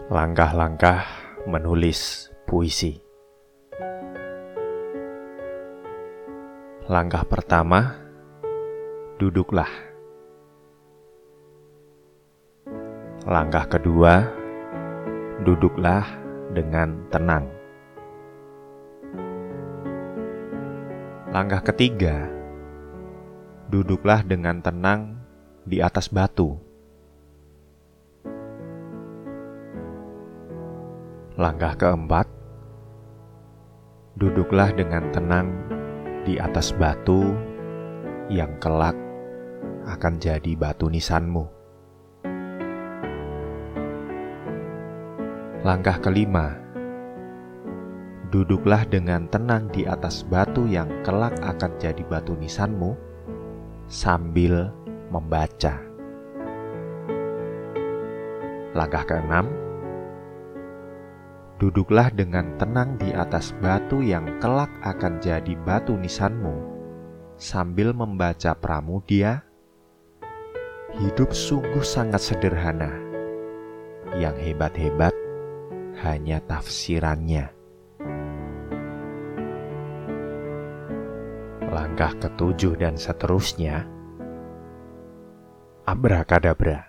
Langkah-langkah menulis puisi. Langkah pertama, duduklah. Langkah kedua, duduklah dengan tenang. Langkah ketiga, duduklah dengan tenang di atas batu. Langkah keempat, duduklah dengan tenang di atas batu yang kelak akan jadi batu nisanmu. Langkah kelima, duduklah dengan tenang di atas batu yang kelak akan jadi batu nisanmu sambil membaca. Langkah keenam, duduklah dengan tenang di atas batu yang kelak akan jadi batu nisanmu sambil membaca Pramudia. Hidup sungguh sangat sederhana. Yang hebat-hebat hanya tafsirannya. Langkah ketujuh dan seterusnya, abrakadabra.